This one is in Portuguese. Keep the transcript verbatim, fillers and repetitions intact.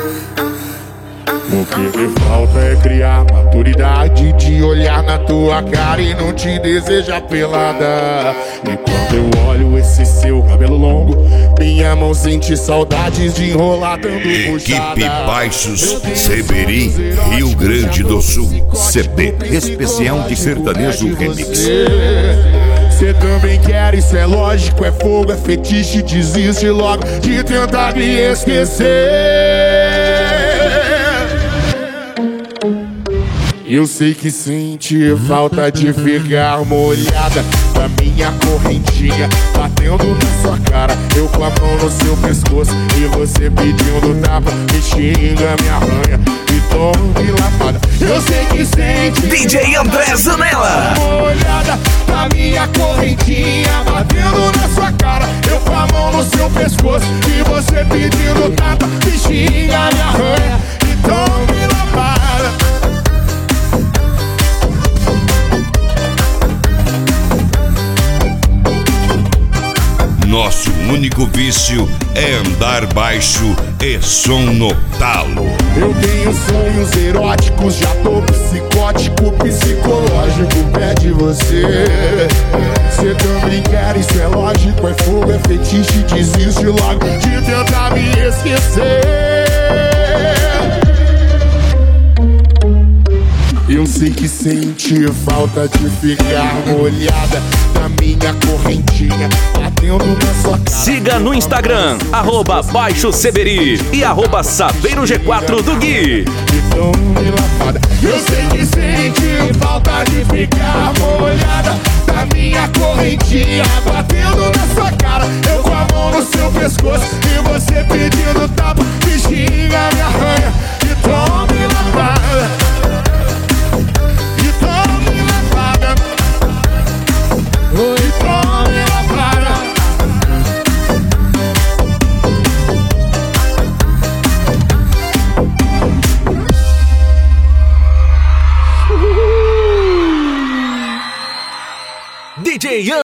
O que me falta é criar maturidade de olhar na tua cara e não te desejar pelada. E quando eu olho esse seu cabelo longo, minha mão sente saudades de enrolar dando puxada. Equipe Baixos Seberi, Rio Grande do Sul. C D especial de sertanejo remix. Cê também quer, isso é lógico, é fogo, é fetiche, desiste logo de tentar me esquecer. Eu sei que sente falta de ficar molhada da minha correntinha batendo na sua cara, eu com a mão no seu pescoço e você pedindo tapa, me xinga, me arranha e tome lapada. Eu sei que sente D J André Zanella molhada da minha correntinha batendo na sua cara, eu com a mão no seu pescoço e você pedindo tapa, me xinga, me arranha e tome lapada. Nosso único vício é andar baixo e som no talo. Eu tenho sonhos eróticos, já tô psicótico, psicológico, pede você. Cê também quer, isso é lógico, é fogo, é fetiche, desiste logo de tentar me esquecer. Eu sei que sente falta de ficar molhada da minha correntinha batendo na sua cara. Siga no Instagram, arroba Baixo Seberi e arroba Saveiro G quatro do Gui. Então me lavada. Eu sei que sente falta de ficar molhada da minha correntinha batendo na sua cara, eu com a mão no seu pescoço e você pedindo tapa, me xinga, me arranha e tome lavada. Oi, tome lavada. D J